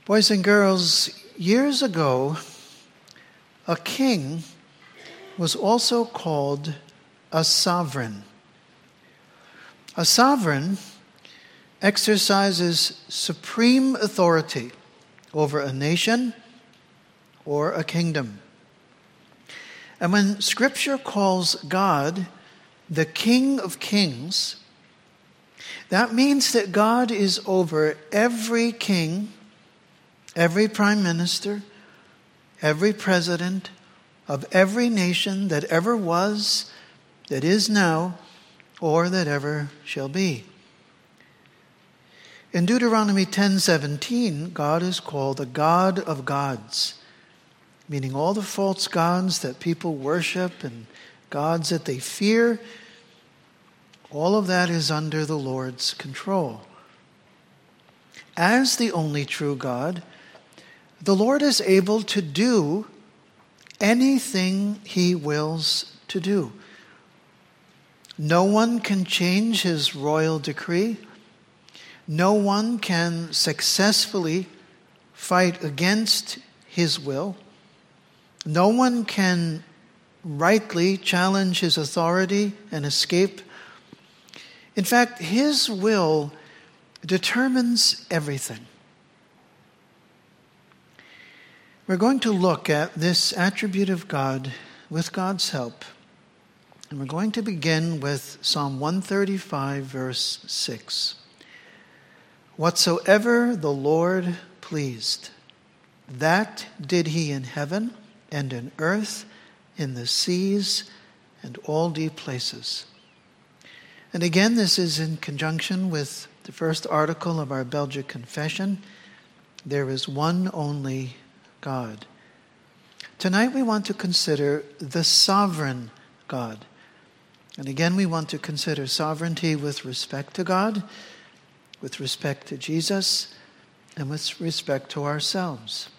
Boys and girls, years ago, a king was also called a sovereign. A sovereign exercises supreme authority over a nation or a kingdom. And when Scripture calls God the King of Kings, that means that God is over every king, every prime minister, every president of every nation that ever was, that is now, or that ever shall be. In Deuteronomy 10:17, God is called the God of gods, meaning all the false gods that people worship and gods that they fear, all of that is under the Lord's control. As the only true God, the Lord is able to do anything He wills to do. No one can change His royal decree. No one can successfully fight against His will. No one can rightly challenge His authority and escape. In fact, His will determines everything. We're going to look at this attribute of God with God's help. And we're going to begin with Psalm 135, verse 6. Whatsoever the Lord pleased, that did He in heaven and in earth, in the seas, and all deep places. And again, this is in conjunction with the first article of our Belgic Confession. There is one only God. Tonight we want to consider the sovereign God. And again, we want to consider sovereignty with respect to God, with respect to Jesus, and with respect to ourselves.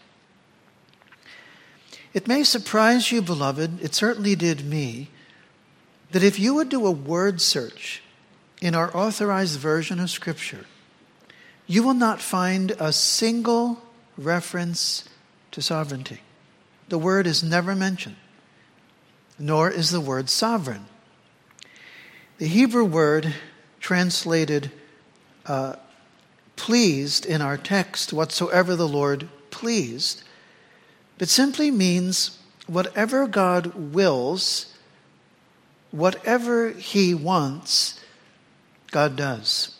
It may surprise you, beloved, it certainly did me, that if you would do a word search in our authorized version of Scripture, you will not find a single reference to sovereignty. The word is never mentioned, nor is the word sovereign. The Hebrew word translated pleased in our text, whatsoever the Lord pleased, but simply means whatever God wills, whatever He wants, God does.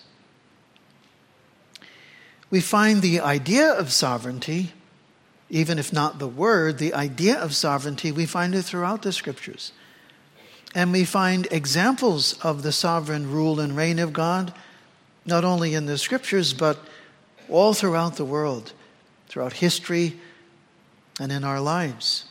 We find the idea of sovereignty, even if not the word, the idea of sovereignty, we find it throughout the Scriptures. And we find examples of the sovereign rule and reign of God, not only in the Scriptures, but all throughout the world, throughout history, and in our lives.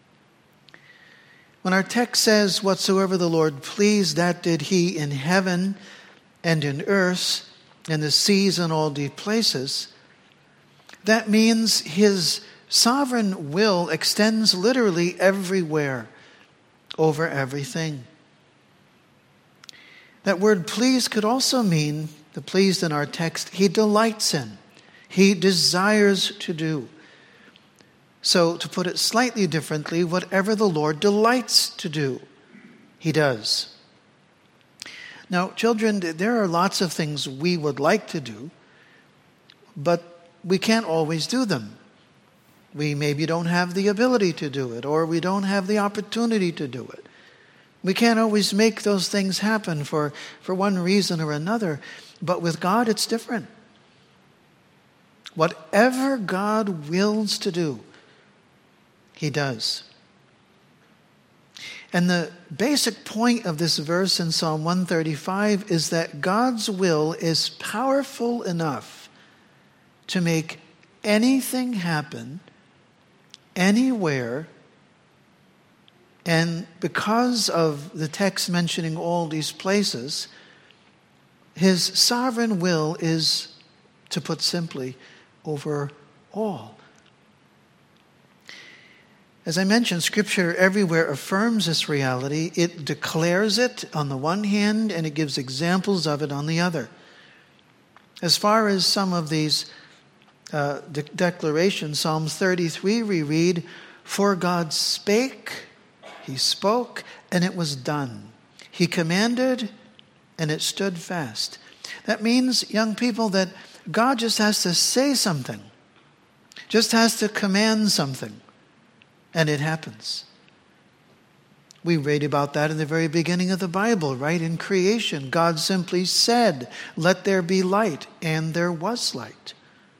When our text says, whatsoever the Lord pleased, that did He in heaven and in earth, in the seas and all deep places, that means His sovereign will extends literally everywhere, over everything. That word pleased could also mean, the pleased in our text, He delights in, He desires to do. So, to put it slightly differently, whatever the Lord delights to do, He does. Now, children, there are lots of things we would like to do, but we can't always do them. We maybe don't have the ability to do it, or we don't have the opportunity to do it. We can't always make those things happen for one reason or another, but with God it's different. Whatever God wills to do, He does. And the basic point of this verse in Psalm 135 is that God's will is powerful enough to make anything happen, anywhere, and because of the text mentioning all these places, His sovereign will is, to put simply, over all. As I mentioned, Scripture everywhere affirms this reality. It declares it on the one hand, and it gives examples of it on the other. As far as some of these declaration, Psalms 33, we read, "For God spake, he spoke, and it was done. He commanded, and it stood fast." That means, young people, that God just has to say something, just has to command something, and it happens. We read about that in the very beginning of the Bible, right? In creation, God simply said, "Let there be light," and there was light.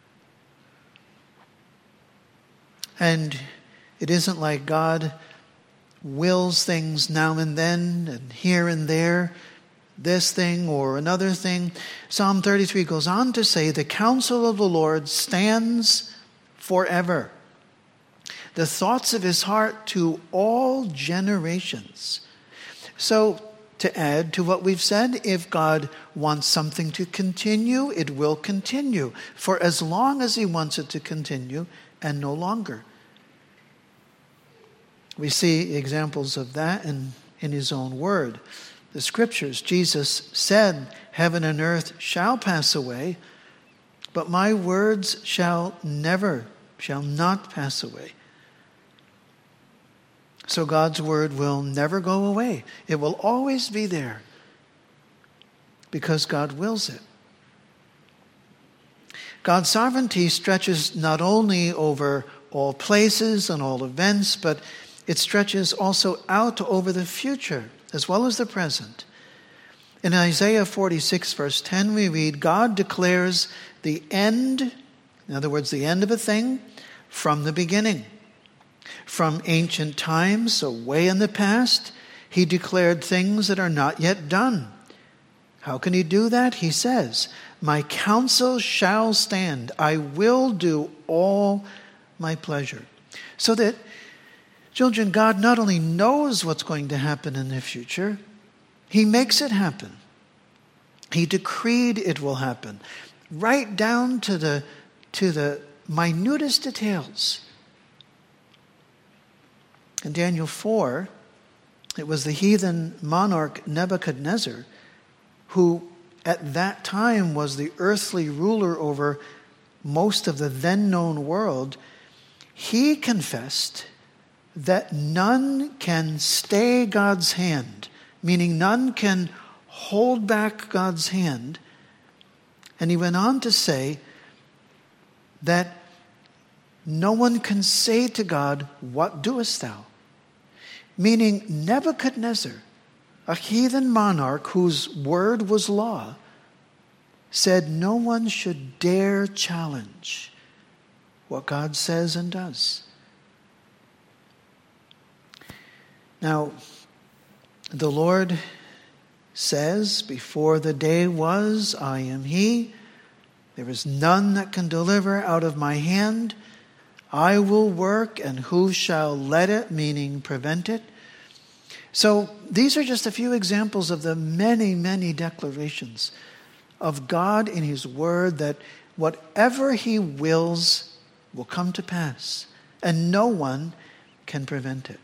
And it isn't like God wills things now and then and here and there, this thing or another thing. Psalm 33 goes on to say, "The counsel of the Lord stands forever, the thoughts of his heart to all generations." So, to add to what we've said, if God wants something to continue, it will continue for as long as he wants it to continue and no longer. We see examples of that in his own word. The scriptures, Jesus said, "Heaven and earth shall pass away, but my words shall not pass away." So God's word will never go away. It will always be there because God wills it. God's sovereignty stretches not only over all places and all events, but it stretches also out over the future as well as the present. In Isaiah 46, verse 10, we read, "God declares the end," in other words, the end of a thing, "from the beginning. From ancient times, so way in the past, he declared things that are not yet done." How can he do that? He says, "My counsel shall stand. I will do all my pleasure." So that, children, God not only knows what's going to happen in the future, he makes it happen. He decreed it will happen, right down to the minutest details. In Daniel 4, it was the heathen monarch Nebuchadnezzar who at that time was the earthly ruler over most of the then known world. He confessed that none can stay God's hand, meaning none can hold back God's hand. And he went on to say that no one can say to God, "What doest thou?" Meaning Nebuchadnezzar, a heathen monarch whose word was law, said no one should dare challenge what God says and does. Now, the Lord says, "Before the day was, I am he. There is none that can deliver out of my hand. I will work, and who shall let it," meaning prevent it. So these are just a few examples of the many, many declarations of God in his word that whatever he wills will come to pass, and no one can prevent it.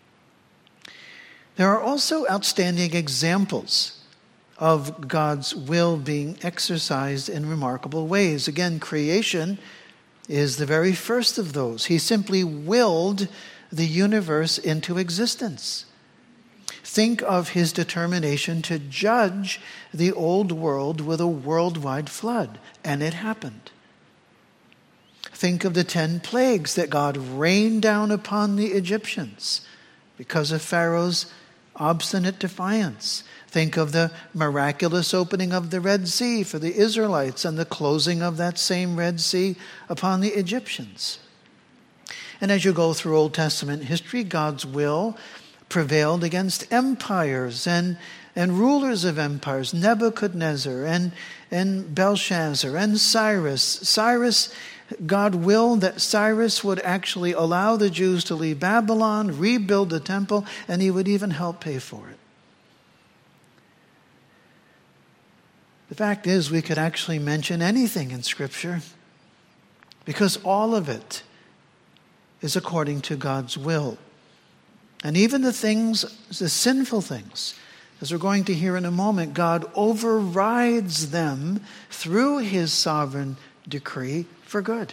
There are also outstanding examples of God's will being exercised in remarkable ways. Again, creation is the very first of those. He simply willed the universe into existence. Think of his determination to judge the old world with a worldwide flood, and it happened. Think of the 10 plagues that God rained down upon the Egyptians because of Pharaoh's obstinate defiance. Think of the miraculous opening of the Red Sea for the Israelites and the closing of that same Red Sea upon the Egyptians. And as you go through Old Testament history, God's will prevailed against empires and rulers of empires, Nebuchadnezzar and Belshazzar and Cyrus. God willed that Cyrus would actually allow the Jews to leave Babylon, rebuild the temple, and he would even help pay for it. The fact is, we could actually mention anything in Scripture because all of it is according to God's will. And even the things, the sinful things, as we're going to hear in a moment, God overrides them through his sovereign decree for good.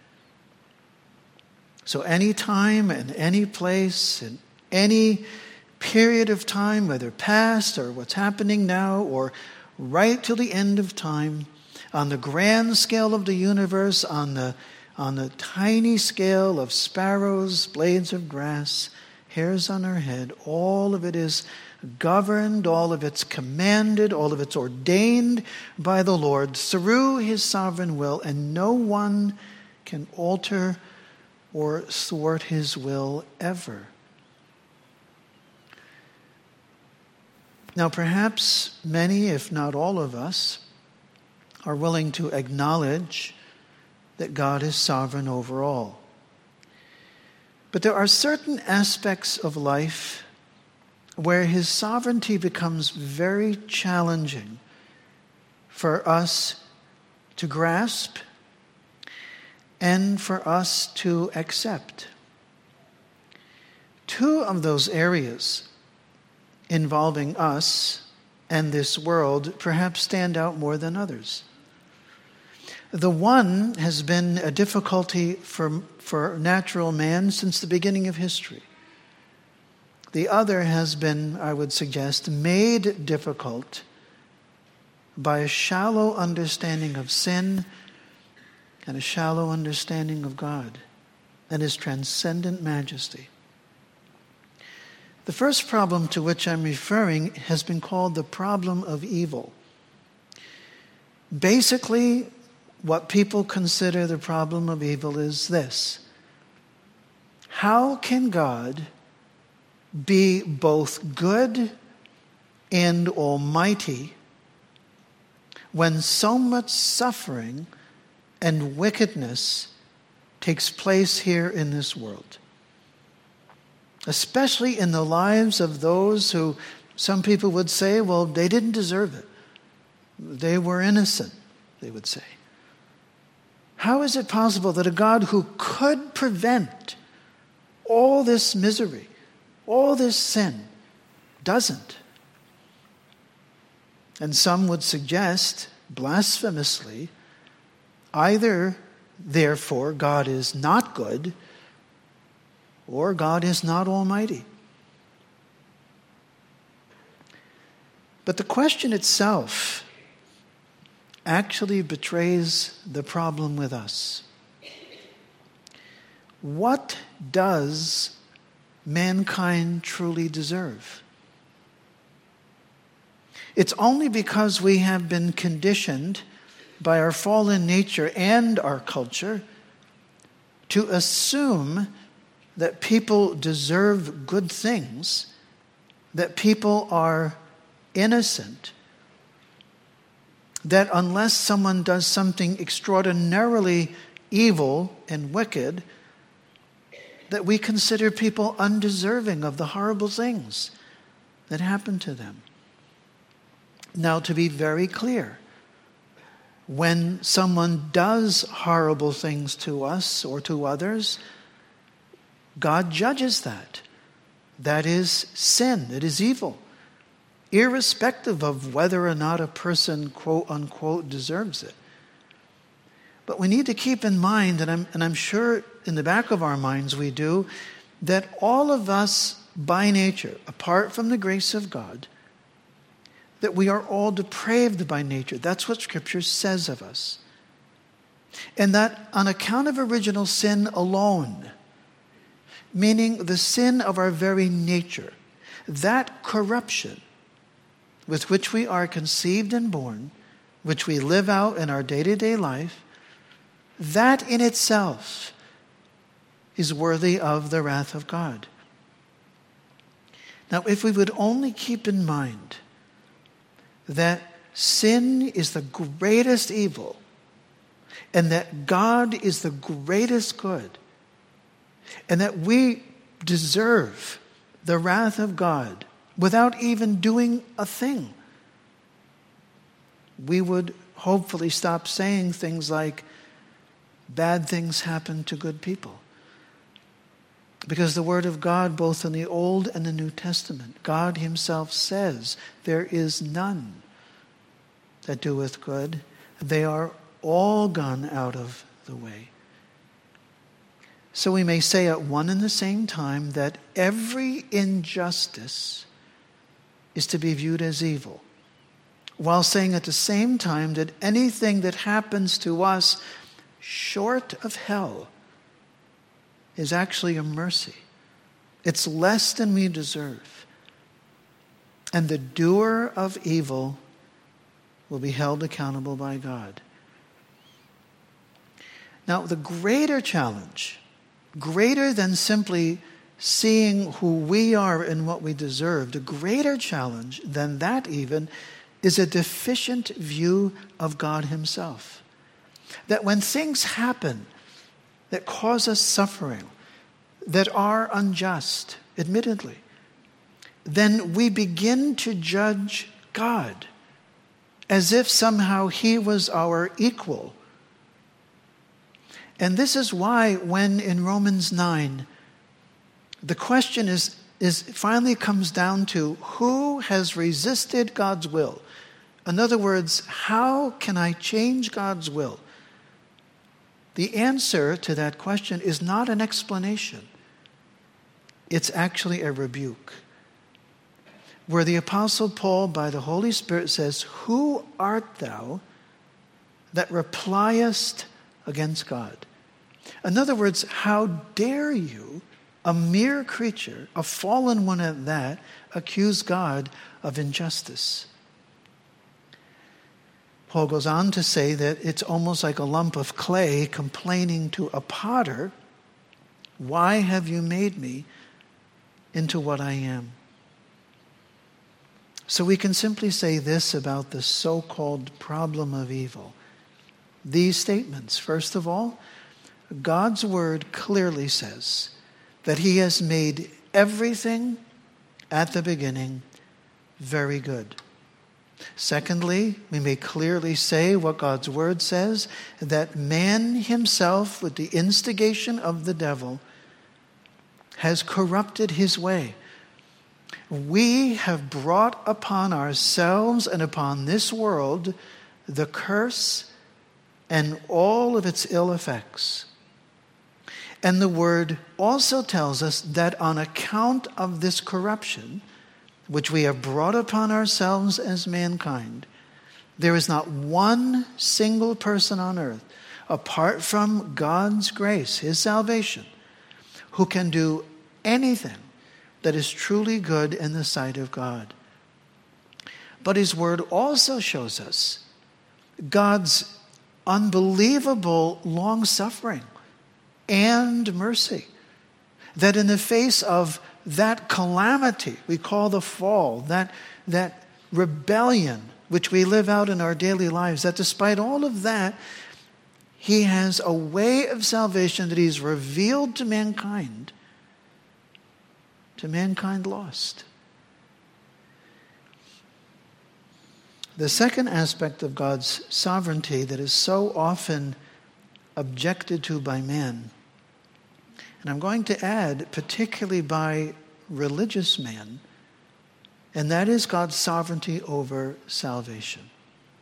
So any time and any place and any period of time, whether past or what's happening now or right till the end of time, on the grand scale of the universe, on the tiny scale of sparrows, blades of grass, hairs on our head, all of it is governed, all of it's commanded, all of it's ordained by the Lord through his sovereign will, and no one can alter or thwart his will ever. Now, perhaps many, if not all of us, are willing to acknowledge that God is sovereign over all. But there are certain aspects of life where his sovereignty becomes very challenging for us to grasp and for us to accept. Two of those areas involving us and this world perhaps stand out more than others. The one has been a difficulty for natural man since the beginning of history. The other has been, I would suggest, made difficult by a shallow understanding of sin and a shallow understanding of God and his transcendent majesty. The first problem to which I'm referring has been called the problem of evil. Basically, what people consider the problem of evil is this: how can God be both good and almighty when so much suffering and wickedness takes place here in this world? Especially in the lives of those who some people would say, well, they didn't deserve it. They were innocent, they would say. How is it possible that a God who could prevent all this misery, all this sin, doesn't? And some would suggest, blasphemously, either, therefore, God is not good, or God is not almighty. But the question itself actually betrays the problem with us. What does mankind truly deserve? It's only because we have been conditioned by our fallen nature and our culture to assume that people deserve good things, that people are innocent, that unless someone does something extraordinarily evil and wicked, that we consider people undeserving of the horrible things that happen to them. Now, to be very clear, when someone does horrible things to us or to others, God judges that. That is sin. It is evil, irrespective of whether or not a person, quote unquote, deserves it. But we need to keep in mind, and I'm sure in the back of our minds we do, that all of us by nature, apart from the grace of God, that we are all depraved by nature. That's what Scripture says of us. And that on account of original sin alone, meaning the sin of our very nature, that corruption with which we are conceived and born, which we live out in our day-to-day life, that in itself is worthy of the wrath of God. Now, if we would only keep in mind that sin is the greatest evil and that God is the greatest good, and that we deserve the wrath of God without even doing a thing, we would hopefully stop saying things like, bad things happen to good people. Because the Word of God, both in the Old and the New Testament, God himself says, there is none that doeth good. They are all gone out of the way. So we may say at one and the same time that every injustice is to be viewed as evil, while saying at the same time that anything that happens to us short of hell is actually a mercy. It's less than we deserve. And the doer of evil will be held accountable by God. Now, the greater challenge, greater than simply seeing who we are and what we deserve, the greater challenge than that even is a deficient view of God himself. That when things happen that cause us suffering, that are unjust, admittedly, then we begin to judge God as if somehow he was our equal. And this is why when in Romans 9, the question is finally comes down to who has resisted God's will? In other words, how can I change God's will? The answer to that question is not an explanation. It's actually a rebuke. Where the Apostle Paul, by the Holy Spirit, says, "Who art thou that repliest against God?" In other words, how dare you, a mere creature, a fallen one at that, accuse God of injustice? Paul goes on to say that it's almost like a lump of clay complaining to a potter, "Why have you made me into what I am?" So we can simply say this about the so-called problem of evil. These statements, first of all, God's word clearly says that he has made everything at the beginning very good. Secondly, we may clearly say what God's word says, that man himself, with the instigation of the devil, has corrupted his way. We have brought upon ourselves and upon this world the curse and all of its ill effects. And the word also tells us that on account of this corruption, which we have brought upon ourselves as mankind, there is not one single person on earth, apart from God's grace, his salvation, who can do anything that is truly good in the sight of God. But his word also shows us God's unbelievable long-suffering and mercy, that in the face of that calamity we call the fall, that rebellion which we live out in our daily lives, that despite all of that, he has a way of salvation that he's revealed to mankind lost. The second aspect of God's sovereignty that is so often objected to by man, and I'm going to add particularly by religious man, and that is God's sovereignty over salvation.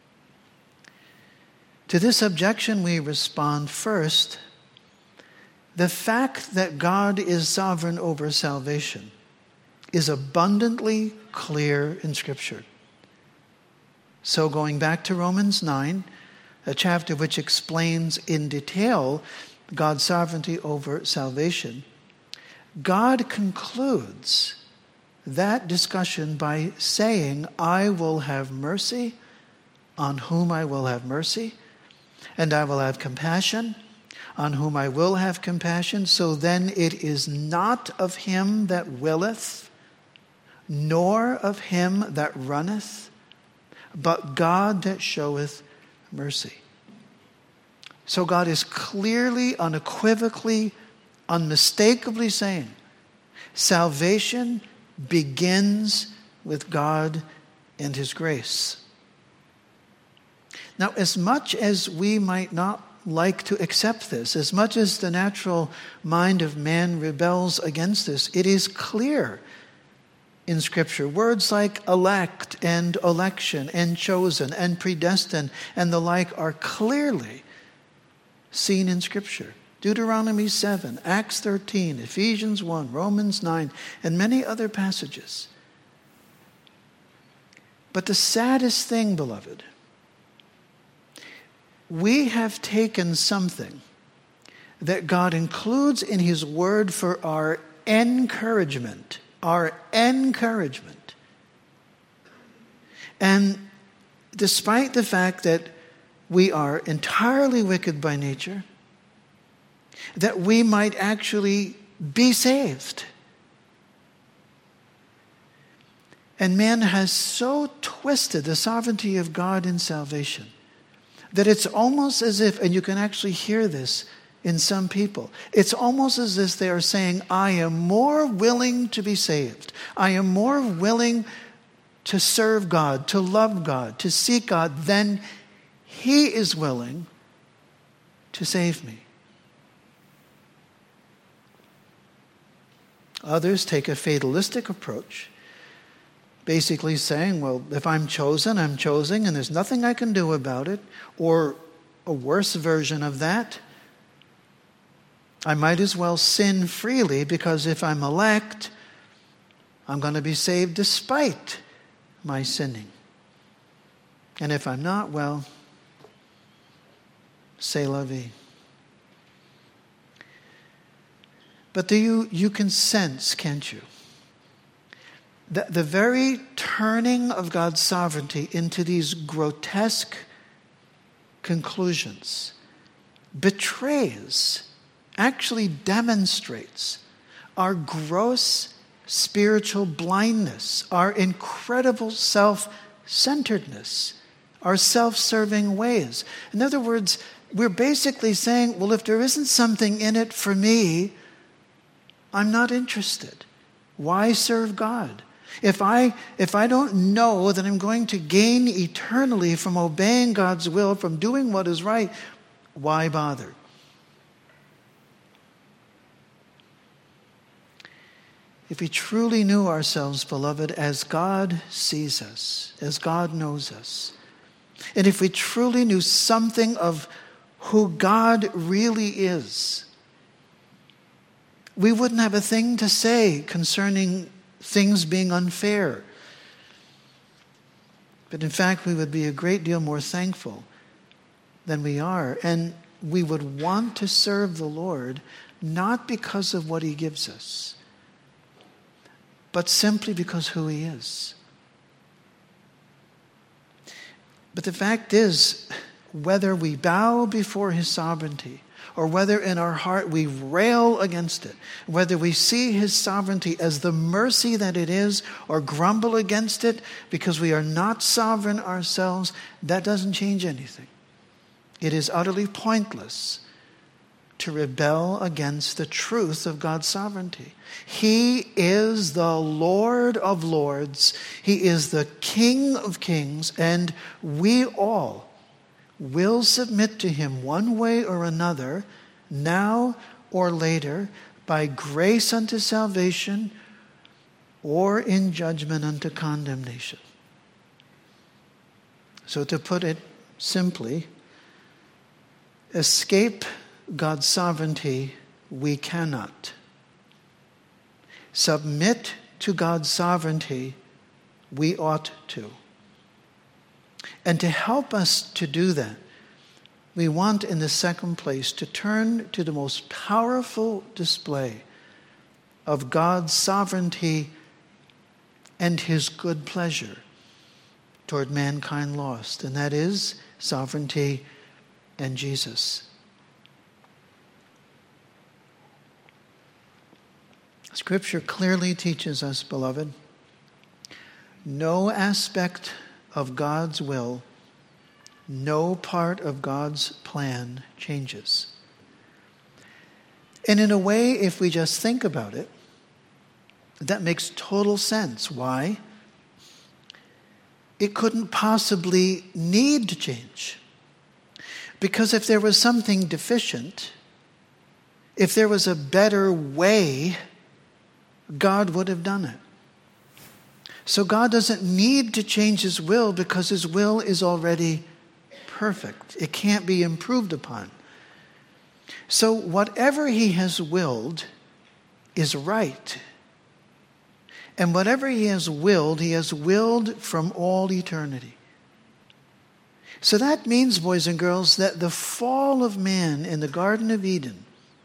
To this objection we respond first, the fact that God is sovereign over salvation is abundantly clear in Scripture. So going back to Romans 9, a chapter which explains in detail God's sovereignty over salvation, God concludes that discussion by saying, "I will have mercy on whom I will have mercy, and I will have compassion on whom I will have compassion. So then it is not of him that willeth, nor of him that runneth, but God that showeth mercy." So God is clearly, unequivocally, unmistakably saying, salvation begins with God and his grace. Now, as much as we might not like to accept this, as much as the natural mind of man rebels against this, it is clear in Scripture. Words like elect and election and chosen and predestined and the like are clearly seen in Scripture. Deuteronomy 7, Acts 13, Ephesians 1, Romans 9, and many other passages. But the saddest thing, beloved, we have taken something that God includes in His Word for our encouragement. And despite the fact that we are entirely wicked by nature, that we might actually be saved. And man has so twisted the sovereignty of God in salvation that it's almost as if, and you can actually hear this in some people, it's almost as if they are saying, I am more willing to be saved. I am more willing to serve God, to love God, to seek God, than He is willing to save me. Others take a fatalistic approach, basically saying, well, if I'm chosen, I'm chosen, and there's nothing I can do about it. Or a worse version of that, I might as well sin freely, because if I'm elect, I'm going to be saved despite my sinning. And if I'm not, well, c'est la vie. But you can sense, can't you, that the very turning of God's sovereignty into these grotesque conclusions betrays, actually demonstrates our gross spiritual blindness, our incredible self-centeredness, our self-serving ways. In other words, we're basically saying, well, if there isn't something in it for me, I'm not interested. Why serve God? If I don't know that I'm going to gain eternally from obeying God's will, from doing what is right, why bother? If we truly knew ourselves, beloved, as God sees us, as God knows us, and if we truly knew something of who God really is, we wouldn't have a thing to say concerning things being unfair. But in fact, we would be a great deal more thankful than we are. And we would want to serve the Lord, not because of what He gives us, but simply because who He is. But the fact is, whether we bow before His sovereignty, or whether in our heart we rail against it, whether we see His sovereignty as the mercy that it is, or grumble against it because we are not sovereign ourselves, that doesn't change anything. It is utterly pointless to rebel against the truth of God's sovereignty. He is the Lord of lords. He is the King of kings, and we all will submit to Him one way or another, now or later, by grace unto salvation or in judgment unto condemnation. So to put it simply, escape God's sovereignty we cannot. Submit to God's sovereignty we ought to. And to help us to do that, we want in the second place to turn to the most powerful display of God's sovereignty and His good pleasure toward mankind lost, and that is sovereignty and Jesus. Scripture clearly teaches us, beloved, no aspect of God's will, no part of God's plan changes. And in a way, if we just think about it, that makes total sense. Why? It couldn't possibly need to change. Because if there was something deficient, if there was a better way, God would have done it. So God doesn't need to change his will because his will is already perfect. It can't be improved upon. So whatever he has willed is right. And whatever he has willed from all eternity. So that means, boys and girls, that the fall of man in the Garden of Eden,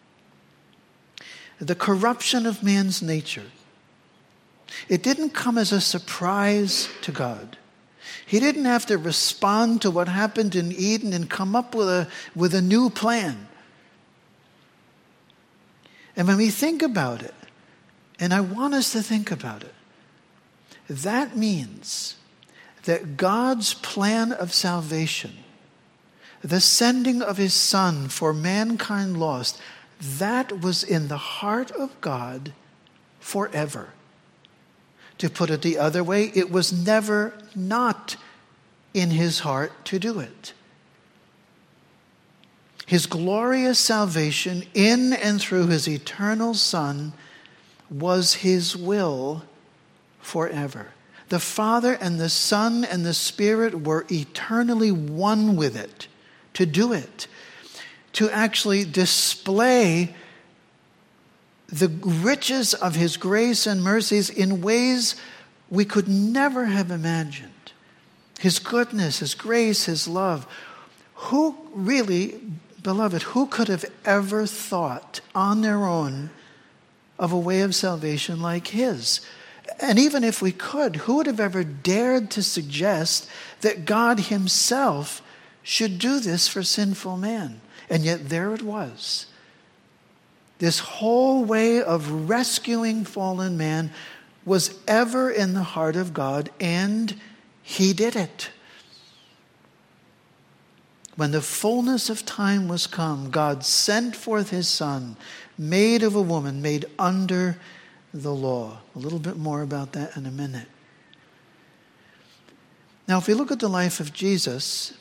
the corruption of man's nature, it didn't come as a surprise to God. He didn't have to respond to what happened in Eden and come up with a new plan. And when we think about it, and I want us to think about it, that means that God's plan of salvation, the sending of his Son for mankind lost, that was in the heart of God forever. To put it the other way, it was never not in his heart to do it. His glorious salvation in and through his eternal Son was his will forever. The Father and the Son and the Spirit were eternally one with it, to do it, to actually display the riches of his grace and mercies in ways we could never have imagined. His goodness, his grace, his love. Who really, beloved, who could have ever thought on their own of a way of salvation like his? And even if we could, who would have ever dared to suggest that God himself should do this for sinful man? And yet there it was. This whole way of rescuing fallen man was ever in the heart of God, and he did it. When the fullness of time was come, God sent forth his Son, made of a woman, made under the law. A little bit more about that in a minute. Now, if we look at the life of Jesus,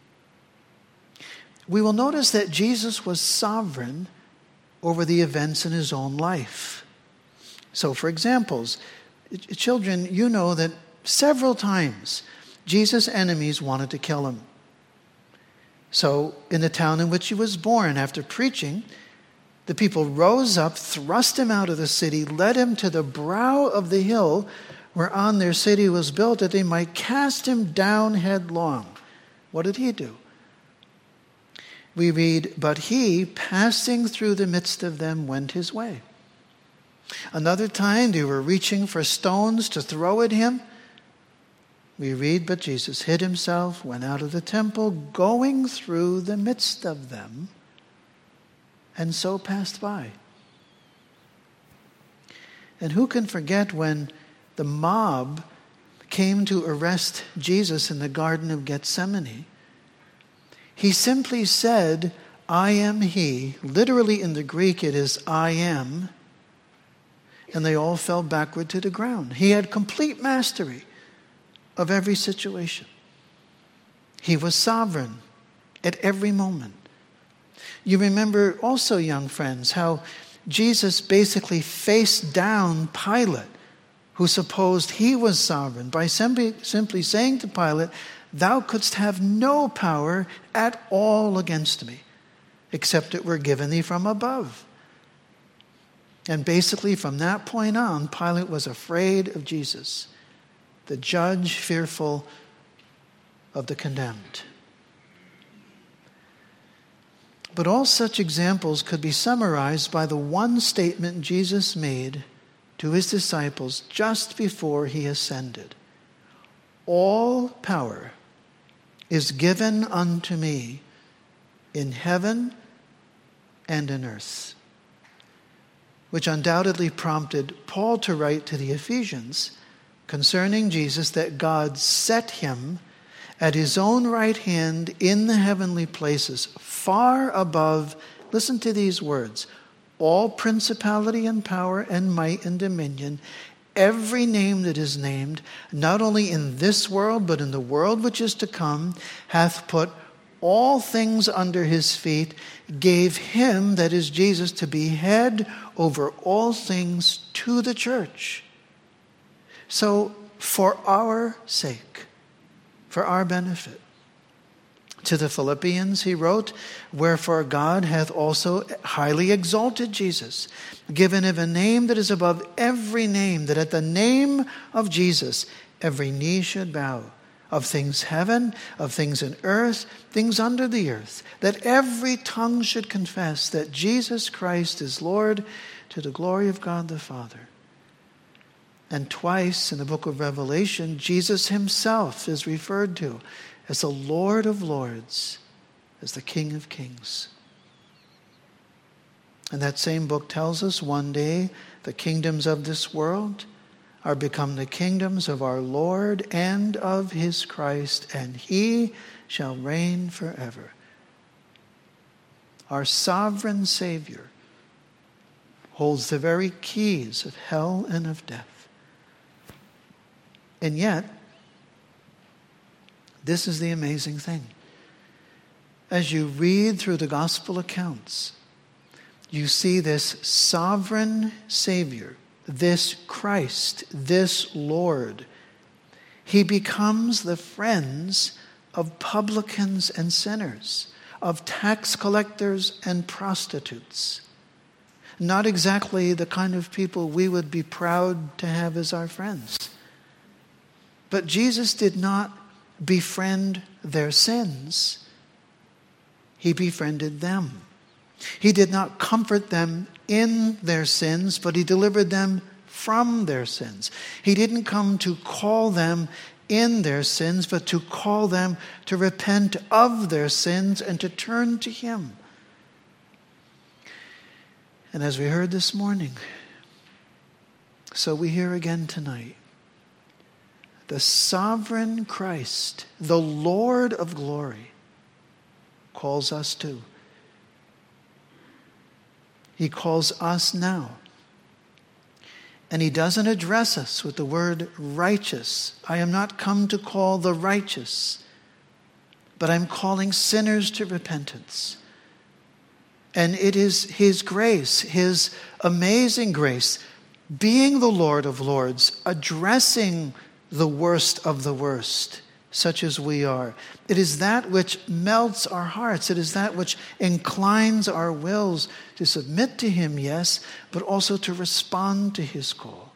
we will notice that Jesus was sovereign over the events in his own life. So, for examples, children, you know that several times Jesus' enemies wanted to kill him. So, in the town in which he was born, after preaching, the people rose up, thrust him out of the city, led him to the brow of the hill whereon their city was built, that they might cast him down headlong. What did he do? We read, but he, passing through the midst of them, went his way. Another time they were reaching for stones to throw at him. We read, but Jesus hid himself, went out of the temple, going through the midst of them, and so passed by. And who can forget when the mob came to arrest Jesus in the Garden of Gethsemane? He simply said, I am he. Literally in the Greek it is, I am. And they all fell backward to the ground. He had complete mastery of every situation. He was sovereign at every moment. You remember also, young friends, how Jesus basically faced down Pilate, who supposed he was sovereign, by simply saying to Pilate, thou couldst have no power at all against me, except it were given thee from above. And basically from that point on, Pilate was afraid of Jesus, the judge fearful of the condemned. But all such examples could be summarized by the one statement Jesus made to his disciples just before he ascended. All power is given unto me in heaven and in earth. Which undoubtedly prompted Paul to write to the Ephesians concerning Jesus that God set him at his own right hand in the heavenly places, far above, listen to these words, all principality and power and might and dominion, every name that is named, not only in this world, but in the world which is to come, hath put all things under his feet, gave him, that is Jesus, to be head over all things to the church. So for our sake, for our benefit. To the Philippians he wrote, "Wherefore God hath also highly exalted Jesus, given him a name that is above every name, that at the name of Jesus every knee should bow, of things heaven, of things in earth, things under the earth, that every tongue should confess that Jesus Christ is Lord, to the glory of God the Father." And twice in the book of Revelation, Jesus himself is referred to as the Lord of Lords, as the King of Kings. And that same book tells us one day the kingdoms of this world are become the kingdoms of our Lord and of his Christ, and he shall reign forever. Our sovereign Savior holds the very keys of hell and of death. And yet, this is the amazing thing. As you read through the gospel accounts, you see this sovereign Savior, this Christ, this Lord. He becomes the friends of publicans and sinners, of tax collectors and prostitutes. Not exactly the kind of people we would be proud to have as our friends. But Jesus did not befriend their sins. He befriended them. He did not comfort them in their sins, but he delivered them from their sins. He didn't come to call them in their sins, but to call them to repent of their sins and to turn to him. And as we heard this morning, so we hear again tonight, the sovereign Christ, the Lord of glory, calls us too. He calls us now. And he doesn't address us with the word righteous. I am not come to call the righteous, but I'm calling sinners to repentance. And it is his grace, his amazing grace, being the Lord of Lords, addressing the worst of the worst, such as we are. It is that which melts our hearts. It is that which inclines our wills to submit to him, yes, but also to respond to his call.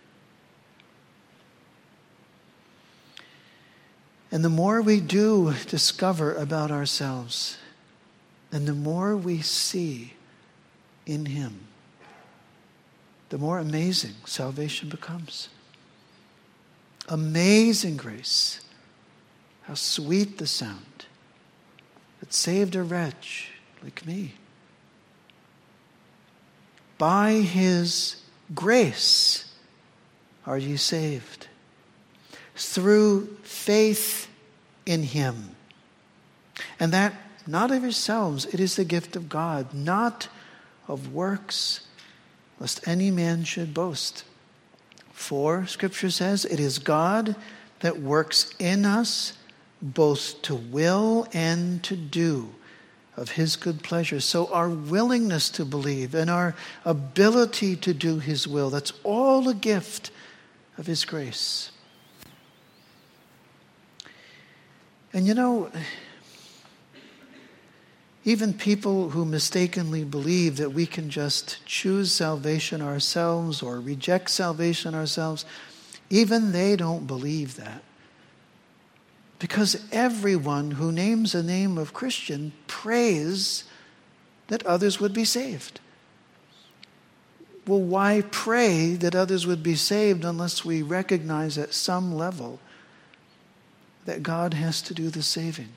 And the more we do discover about ourselves, and the more we see in him, the more amazing salvation becomes. Amazing grace. How sweet the sound that saved a wretch like me. By his grace are ye saved, through faith in him. And that not of yourselves, it is the gift of God, not of works, lest any man should boast. For, Scripture says, it is God that works in us both to will and to do of his good pleasure. So our willingness to believe and our ability to do his will, that's all a gift of his grace. And you know, even people who mistakenly believe that we can just choose salvation ourselves or reject salvation ourselves, even they don't believe that. Because everyone who names the name of Christian prays that others would be saved. Well, why pray that others would be saved unless we recognize at some level that God has to do the saving?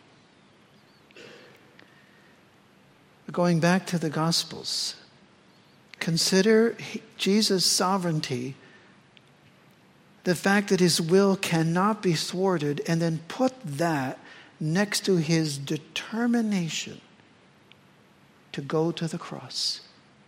Going back to the Gospels, consider Jesus' sovereignty, the fact that his will cannot be thwarted, and then put that next to his determination to go to the cross.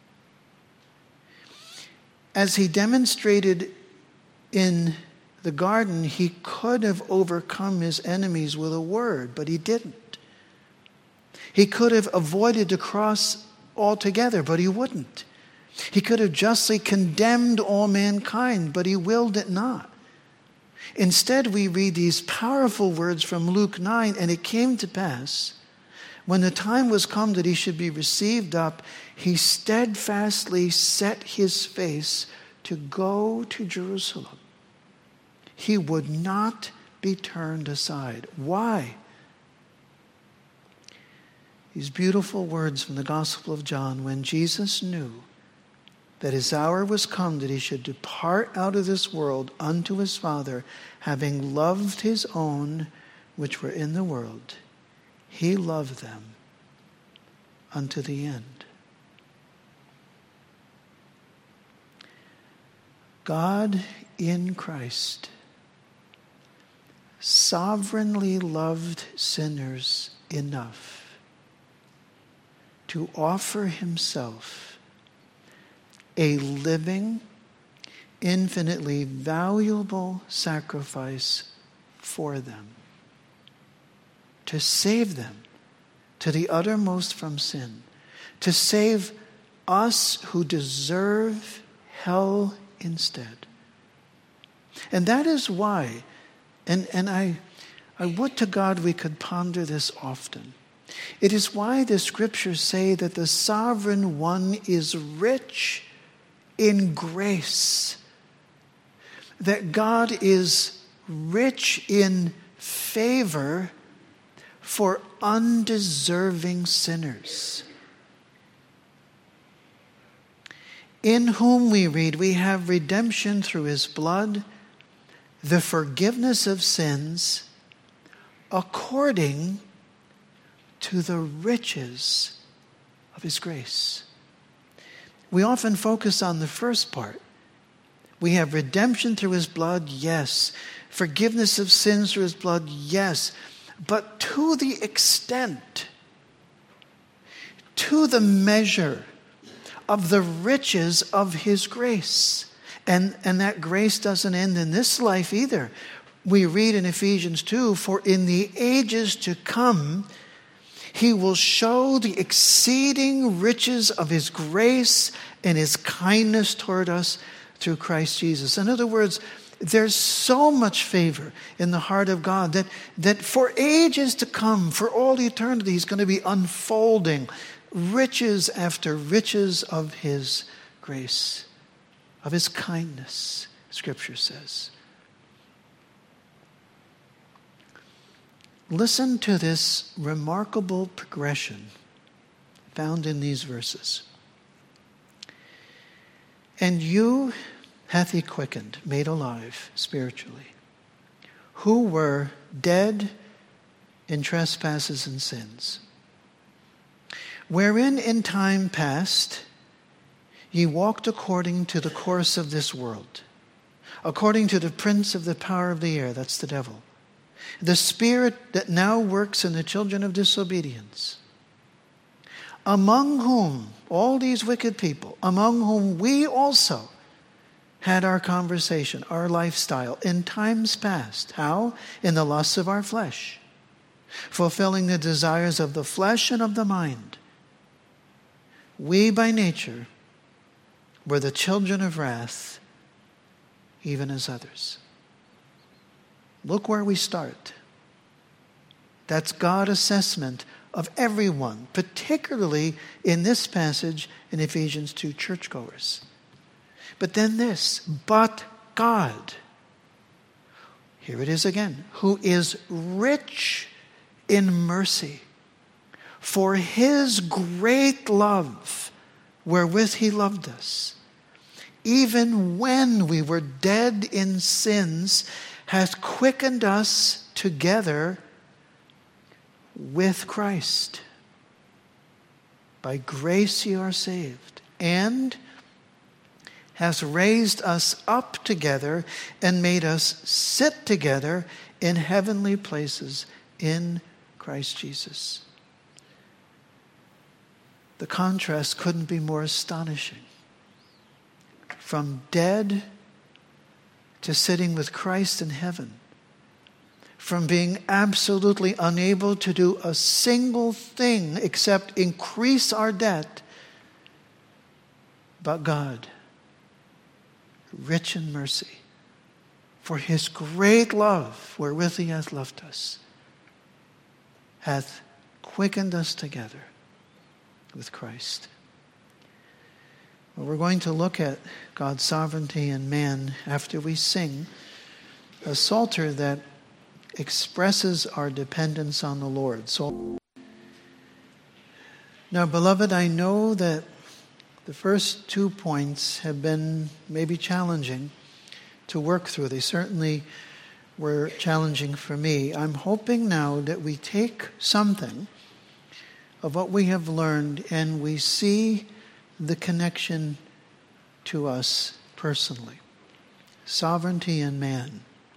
As he demonstrated in the garden, he could have overcome his enemies with a word, but he didn't. He could have avoided the cross altogether, but he wouldn't. He could have justly condemned all mankind, but he willed it not. Instead, we read these powerful words from Luke 9, and it came to pass, when the time was come that he should be received up, he steadfastly set his face to go to Jerusalem. He would not be turned aside. Why? These beautiful words from the Gospel of John, when Jesus knew that his hour was come that he should depart out of this world unto his Father, having loved his own which were in the world, he loved them unto the end. God in Christ sovereignly loved sinners enough to offer himself a living, infinitely valuable sacrifice for them, to save them to the uttermost from sin, to save us who deserve hell instead. And that is why, and I would to God we could ponder this often. It is why the scriptures say that the sovereign one is rich in grace, that God is rich in favor for undeserving sinners. In whom, we read, we have redemption through his blood, the forgiveness of sins, according to the riches of his grace. We often focus on the first part. We have redemption through his blood, yes. Forgiveness of sins through his blood, yes. But to the extent, to the measure of the riches of his grace. And that grace doesn't end in this life either. We read in Ephesians 2, for in the ages to come, he will show the exceeding riches of his grace and his kindness toward us through Christ Jesus. In other words, there's so much favor in the heart of God that for ages to come, for all eternity, he's going to be unfolding riches after riches of his grace, of his kindness, Scripture says. Listen to this remarkable progression found in these verses. And you hath he quickened, made alive spiritually, who were dead in trespasses and sins, wherein in time past ye walked according to the course of this world, according to the prince of the power of the air, that's the devil, the spirit that now works in the children of disobedience, among whom, all these wicked people, among whom we also had our conversation, our lifestyle in times past. How? In the lusts of our flesh, fulfilling the desires of the flesh and of the mind. We by nature were the children of wrath, even as others. Look where we start. That's God's assessment of everyone, particularly in this passage in Ephesians 2, churchgoers. But then this, but God, here it is again, who is rich in mercy, for his great love wherewith he loved us, even when we were dead in sins, hath quickened us together with Christ. By grace ye are saved, and has raised us up together and made us sit together in heavenly places in Christ Jesus. The contrast couldn't be more astonishing. From dead to sitting with Christ in heaven. From being absolutely unable to do a single thing except increase our debt. But God, rich in mercy, For his great love, wherewith he hath loved us, hath quickened us together with Christ. Well, we're going to look at God's sovereignty and man after we sing a psalter that expresses our dependence on the Lord. So, now, beloved, I know that the first 2 points have been maybe challenging to work through. They certainly were challenging for me. I'm hoping now that we take something of what we have learned and we see the connection to us personally. Sovereignty and man.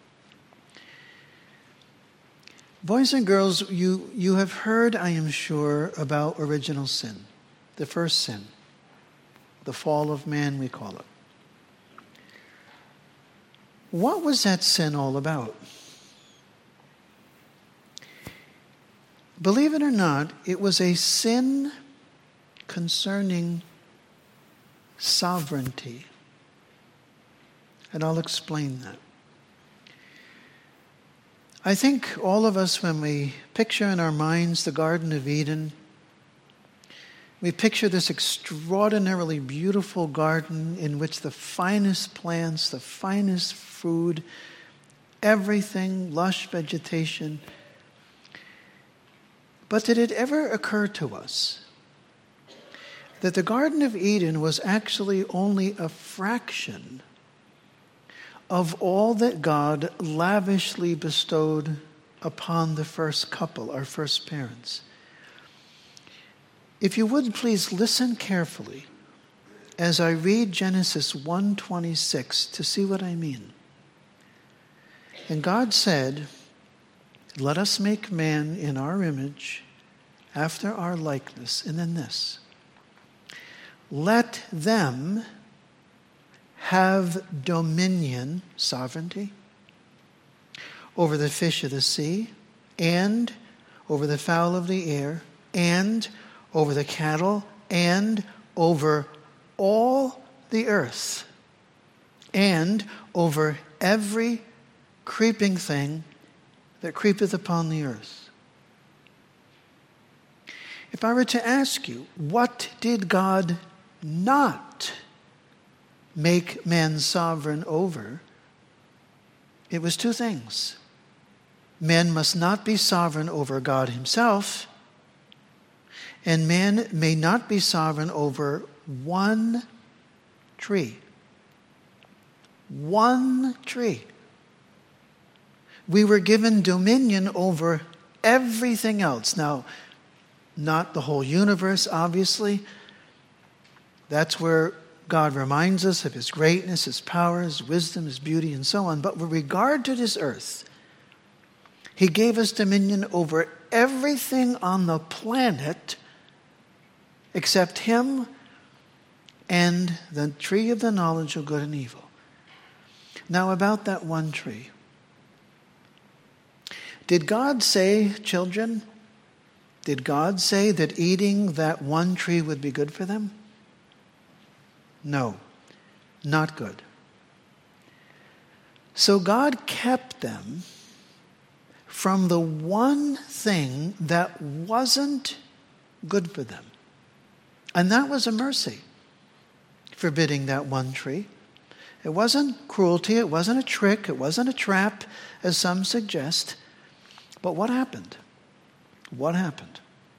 Boys and girls, you have heard, I am sure, about original sin, the first sin, the fall of man, we call it. What was that sin all about? Believe it or not, it was a sin concerning sovereignty. And I'll explain that. I think all of us, when we picture in our minds the Garden of Eden, we picture this extraordinarily beautiful garden in which the finest plants, the finest food, everything, lush vegetation. But did it ever occur to us that the Garden of Eden was actually only a fraction of all that God lavishly bestowed upon the first couple, our first parents? If you would please listen carefully as I read Genesis 1:26 to see what I mean. And God said, "Let us make man in our image, after our likeness." And then this: "Let them have dominion," sovereignty, "over the fish of the sea, and over the fowl of the air, and over the cattle, and over all the earth, and over every creeping thing that creepeth upon the earth." If I were to ask you, what did God not make man sovereign over? It was 2 things. Man must not be sovereign over God himself, and man may not be sovereign over one tree. One tree. We were given dominion over everything else. Now, not the whole universe, obviously. That's where God reminds us of his greatness, his power, his wisdom, his beauty, and so on. But with regard to this earth, he gave us dominion over everything on the planet except him and the tree of the knowledge of good and evil. Now, about that one tree. Did God say, children, did God say that eating that one tree would be good for them? No, not good. So God kept them from the one thing that wasn't good for them. And that was a mercy, forbidding that one tree. It wasn't cruelty, it wasn't a trick, it wasn't a trap, as some suggest. But what happened? What happened?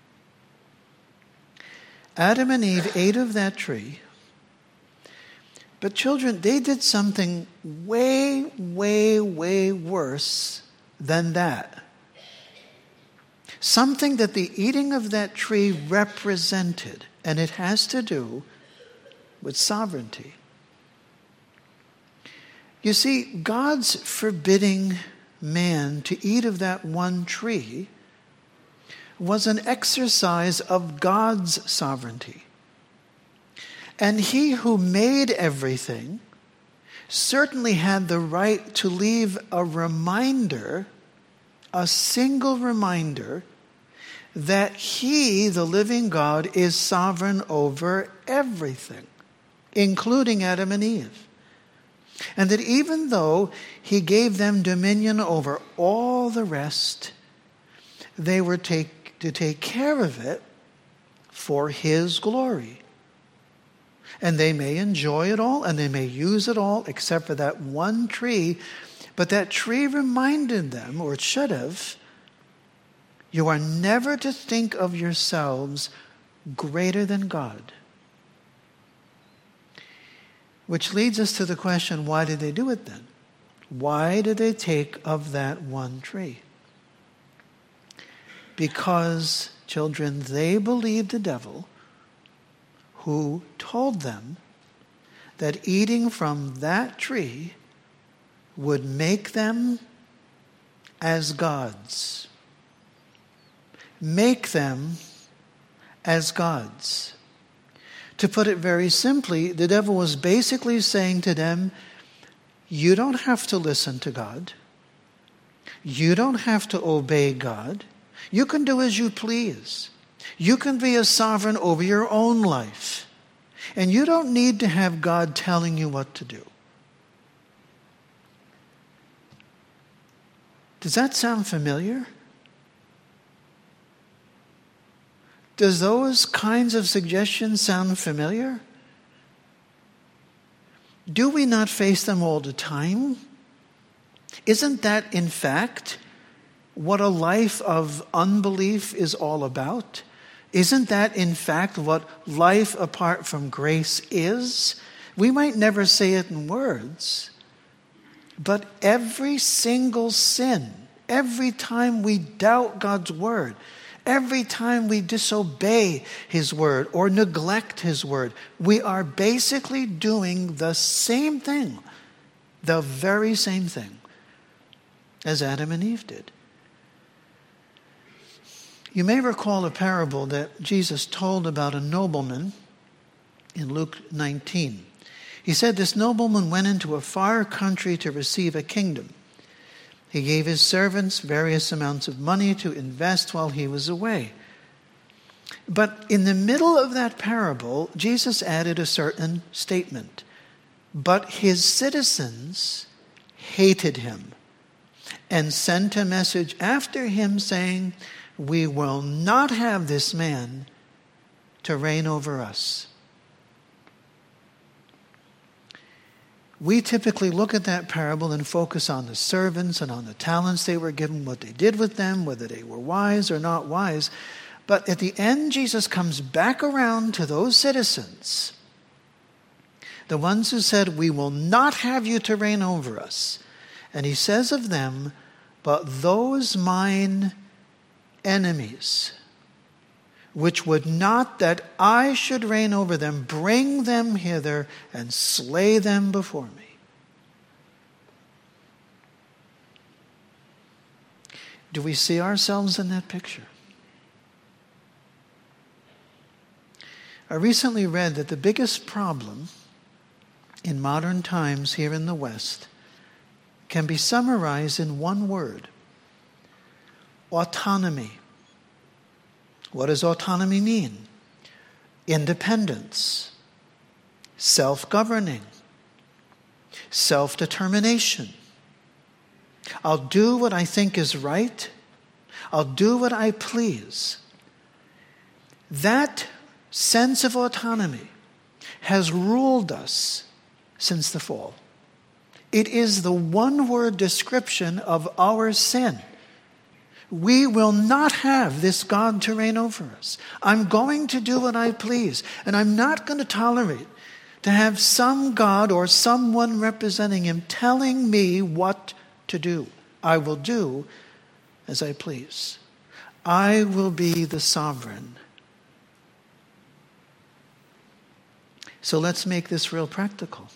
Adam and Eve ate of that tree. But children, they did something way, way, way worse than that. Something that the eating of that tree represented, and it has to do with sovereignty. You see, God's forbidding man to eat of that one tree was an exercise of God's sovereignty. And he who made everything certainly had the right to leave a reminder, a single reminder, that he, the living God, is sovereign over everything, including Adam and Eve. And that even though he gave them dominion over all the rest, they were to take care of it for his glory. And they may enjoy it all, and they may use it all, except for that one tree. But that tree reminded them, or it should have, you are never to think of yourselves greater than God. Which leads us to the question, why did they do it then? Why did they take of that one tree? Because, children, they believed the devil, who told them that eating from that tree would make them as gods. Make them as gods. To put it very simply, the devil was basically saying to them, you don't have to listen to God. You don't have to obey God. You can do as you please. You can be a sovereign over your own life. And you don't need to have God telling you what to do. Does that sound familiar? Does those kinds of suggestions sound familiar? Do we not face them all the time? Isn't that, in fact, what a life of unbelief is all about? Isn't that, in fact, what life apart from grace is? We might never say it in words, but every single sin, every time we doubt God's word, every time we disobey his word or neglect his word, we are basically doing the same thing, the very same thing as Adam and Eve did. You may recall a parable that Jesus told about a nobleman in Luke 19. He said this nobleman went into a far country to receive a kingdom. He gave his servants various amounts of money to invest while he was away. But in the middle of that parable, Jesus added a certain statement. But his citizens hated him and sent a message after him saying, we will not have this man to reign over us. We typically look at that parable and focus on the servants and on the talents they were given, what they did with them, whether they were wise or not wise. But at the end, Jesus comes back around to those citizens, the ones who said, we will not have you to reign over us. And he says of them, but those mine enemies, which would not that I should reign over them, bring them hither and slay them before me. Do we see ourselves in that picture? I recently read that the biggest problem in modern times here in the West can be summarized in one word: autonomy. What does autonomy mean? Independence, self-governing, self-determination. I'll do what I think is right. I'll do what I please. That sense of autonomy has ruled us since the fall. It is the one-word description of our sin. We will not have this God to reign over us. I'm going to do what I please, and I'm not going to tolerate to have some God or someone representing him telling me what to do. I will do as I please. I will be the sovereign. So let's make this real practical.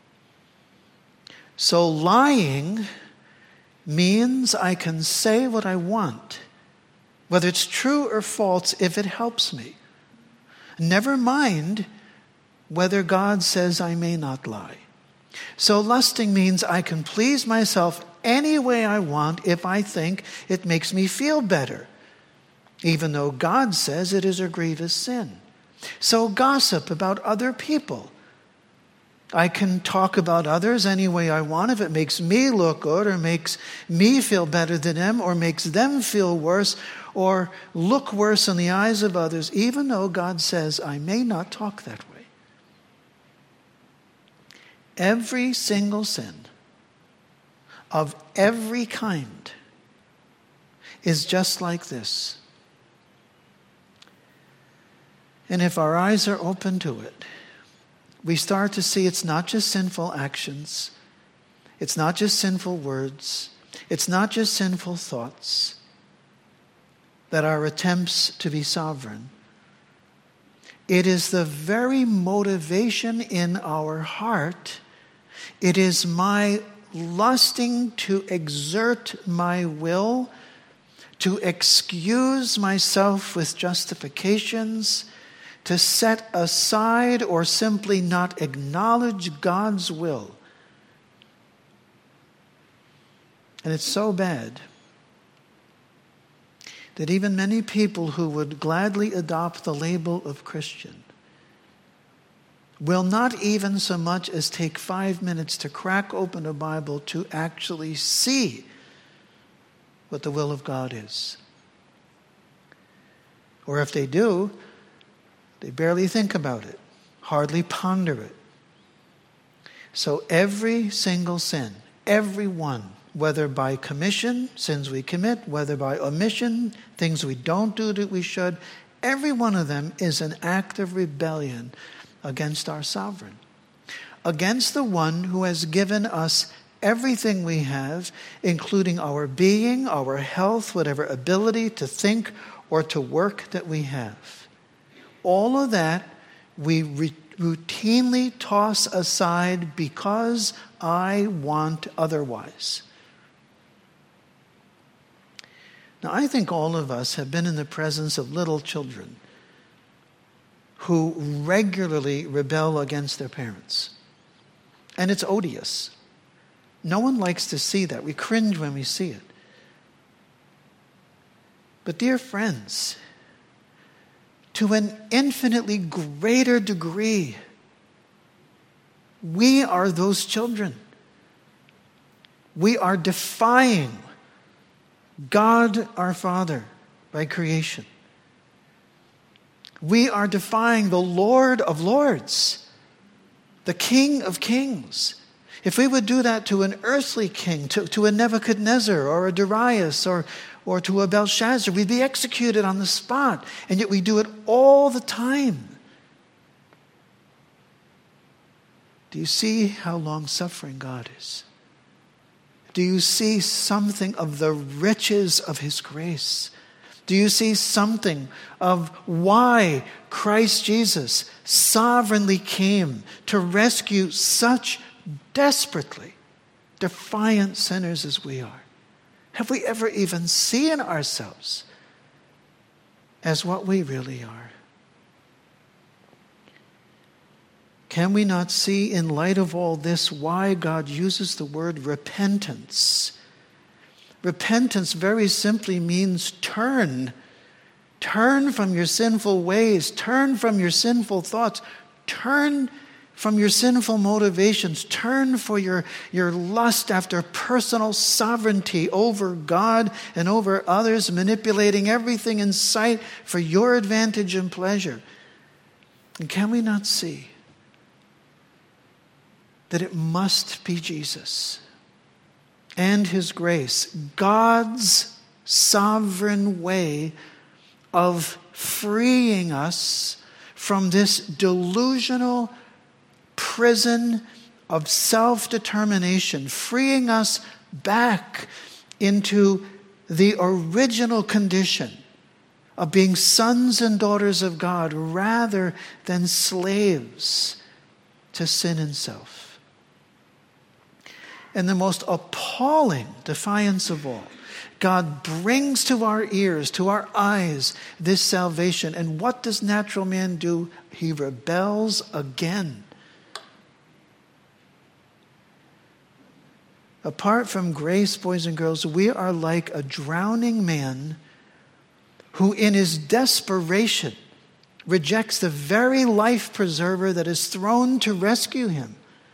So lying means I can say what I want, whether it's true or false, if it helps me. Never mind whether God says I may not lie. So lusting means I can please myself any way I want if I think it makes me feel better, even though God says it is a grievous sin. So gossip about other people I can talk about others any way I want if it makes me look good or makes me feel better than them or makes them feel worse or look worse in the eyes of others, even though God says I may not talk that way. Every single sin of every kind is just like this. And if our eyes are open to it, we start to see it's not just sinful actions, it's not just sinful words, it's not just sinful thoughts that are attempts to be sovereign. It is the very motivation in our heart. It is my lusting to exert my will, to excuse myself with justifications, to set aside or simply not acknowledge God's will. And it's so bad that even many people who would gladly adopt the label of Christian will not even so much as take 5 minutes to crack open a Bible to actually see what the will of God is. Or if they do, they barely think about it, hardly ponder it. So every single sin, every one, whether by commission, sins we commit, whether by omission, things we don't do that we should, every one of them is an act of rebellion against our sovereign, against the one who has given us everything we have, including our being, our health, whatever ability to think or to work that we have. All of that we routinely toss aside because I want otherwise. Now, I think all of us have been in the presence of little children who regularly rebel against their parents. And it's odious. No one likes to see that. We cringe when we see it. But dear friends, to an infinitely greater degree, we are those children. We are defying God our Father by creation. We are defying the Lord of Lords, the King of Kings. If we would do that to an earthly king, to a Nebuchadnezzar or a Darius or to a Belshazzar, we'd be executed on the spot. And yet we do it all the time. Do you see how long-suffering God is? Do you see something of the riches of His grace? Do you see something of why Christ Jesus sovereignly came to rescue such desperately defiant sinners as we are? Have we ever even seen ourselves as what we really are? Can we not see in light of all this why God uses the word repentance? Repentance very simply means turn. Turn from your sinful ways. Turn from your sinful thoughts. Turn from your sinful motivations. Turn for your lust after personal sovereignty over God and over others, manipulating everything in sight for your advantage and pleasure. And can we not see that it must be Jesus and His grace, God's sovereign way of freeing us from this delusional prison of self-determination, freeing us back into the original condition of being sons and daughters of God rather than slaves to sin and self. And the most appalling defiance of all, God brings to our ears, to our eyes, this salvation. And what does natural man do? He rebels again. Apart from grace, boys and girls, we are like a drowning man who in his desperation rejects the very life preserver that is thrown to rescue him.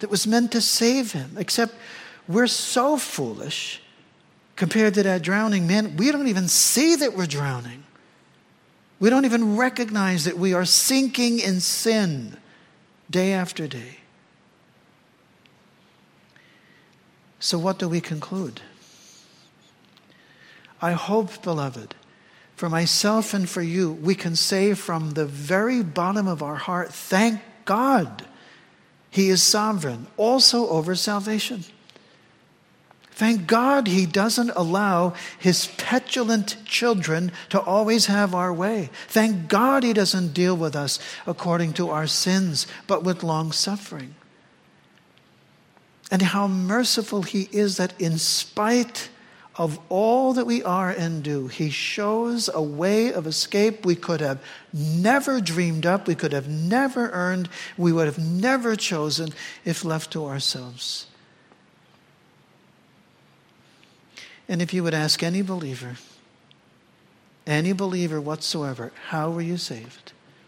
that was meant to save him. Except we're so foolish compared to that drowning man. We don't even see that we're drowning. We don't even recognize that we are sinking in sin day after day. So what do we conclude? I hope, beloved, for myself and for you, we can say from the very bottom of our heart, thank God He is sovereign, also over salvation. Thank God He doesn't allow His petulant children to always have our way. Thank God He doesn't deal with us according to our sins, but with long suffering. And how merciful He is that in spite of all that we are and do, He shows a way of escape we could have never dreamed up, we could have never earned, we would have never chosen if left to ourselves. And if you would ask any believer whatsoever, how were you saved?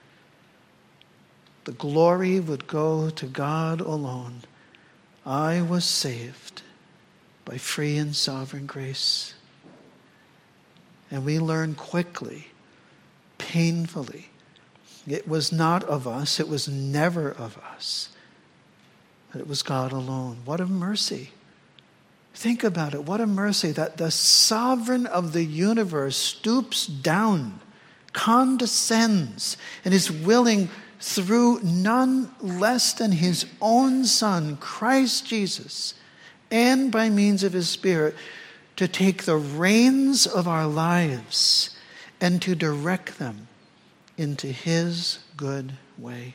The glory would go to God alone. I was saved by free and sovereign grace. And we learn quickly, painfully, it was not of us, it was never of us, but it was God alone. What a mercy. Think about it. What a mercy that the sovereign of the universe stoops down, condescends, and is willing through none less than His own Son, Christ Jesus, and by means of His Spirit, to take the reins of our lives and to direct them into His good way.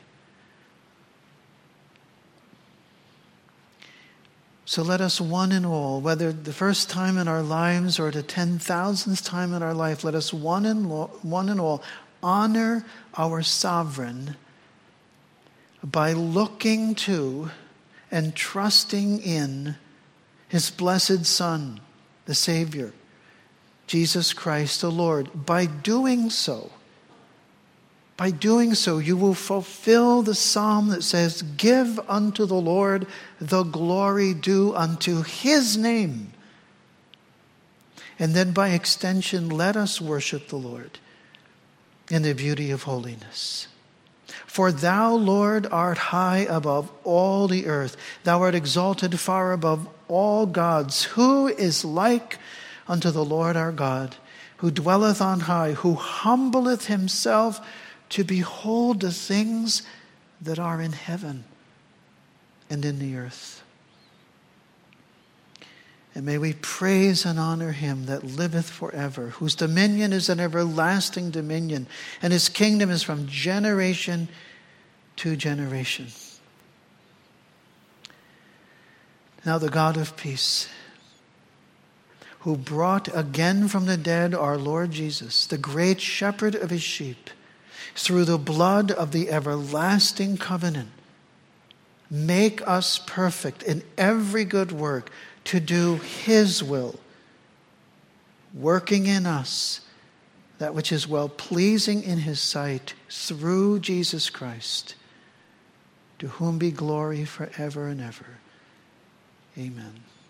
So let us one and all, whether the first time in our lives or the 10,000th time in our life, let us one and all honor our sovereign by looking to and trusting in His blessed Son, the Savior, Jesus Christ the Lord. By doing so, you will fulfill the psalm that says, give unto the Lord the glory due unto His name. And then by extension, let us worship the Lord in the beauty of holiness. For thou, Lord, art high above all the earth. Thou art exalted far above all gods. Who is like unto the Lord our God, who dwelleth on high, who humbleth Himself to behold the things that are in heaven and in the earth. And may we praise and honor Him that liveth forever, whose dominion is an everlasting dominion, and His kingdom is from generation to generation. Now the God of peace, who brought again from the dead our Lord Jesus, the great shepherd of His sheep, through the blood of the everlasting covenant, make us perfect in every good work to do His will, working in us that which is well-pleasing in His sight through Jesus Christ, to whom be glory forever and ever. Amen.